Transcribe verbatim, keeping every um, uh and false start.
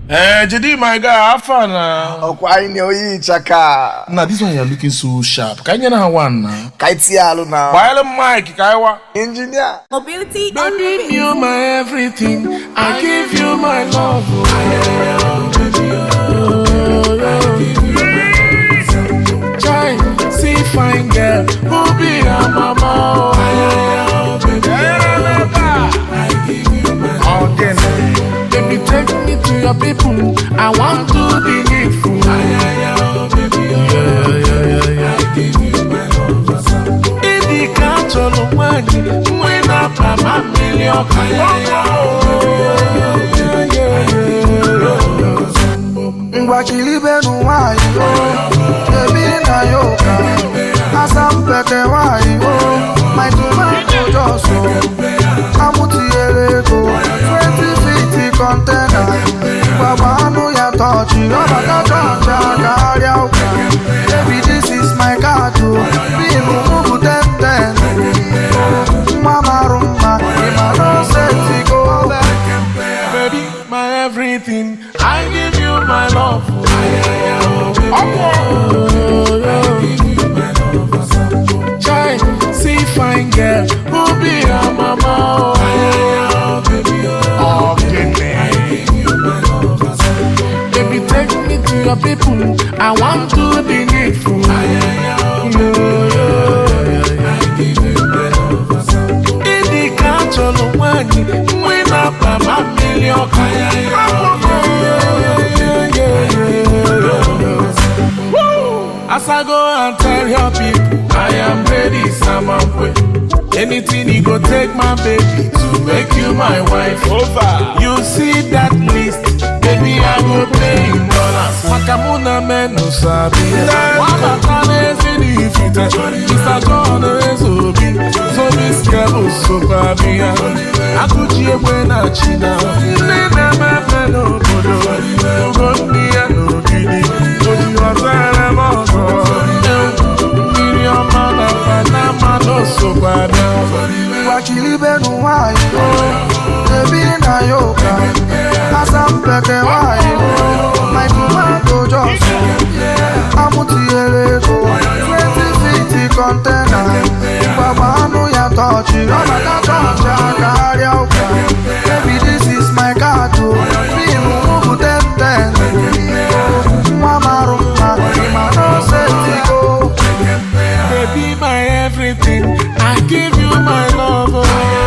Eh, Jedi, my guy, have fun now. Oh, why no you chaka? Now this one you're looking so sharp. Can you know one now? Kaitialo now. Why the mic, Kaiwa? Engineer. Mobility. Baby, you're my everything. I give you my love. Oh, Child, see fine girl, who be a mama? Baby, take me to your people. I want to be needful. Yeah, yeah, yeah, yeah. Idi kancholo mwani, mwena pama million. Ngwachilibe nuwayi o, baby na yoka. Asampete wayi o, my tomato joso. Amutiyeleko, twenty fifty container. Baba anu ya touchy, oba ta toucha kari auka. Baby, this is my card o, bimu mugu ten ten. Mama rumba, ima no seti go. Baby, my everything, I give you my love. Child, see fine girl, who be a mama? Oh, baby, take me to your people. I want to be needful. Idi kancholo mwani, mwena pama million. As I go and tell your people, I am ready, Samamwe. Anything you go take my baby to make you my wife. Over. You see that list, baby, I go pay in dollars. Makamuna menu sabi. Wama kane zini fita. Mister John Ezobi. So this girl is so baby. Akuchi ebwena china. Nene mefe no bodo. Ugoni ya no gini. Oji wasere moto. Miriam mana panama no so baby. Ngwachilibe nuwayi o, baby na yoka. Asampete wayi o, my tomato joso. Amutiyeleko, twenty fifty container. Baba anu ya touchy, oba ta toucha kari auka. Baby, this is my card o, bimu mugu ten ten. Mama rumba, ima no seti go. Baby, my everything, I give you my love. Oh.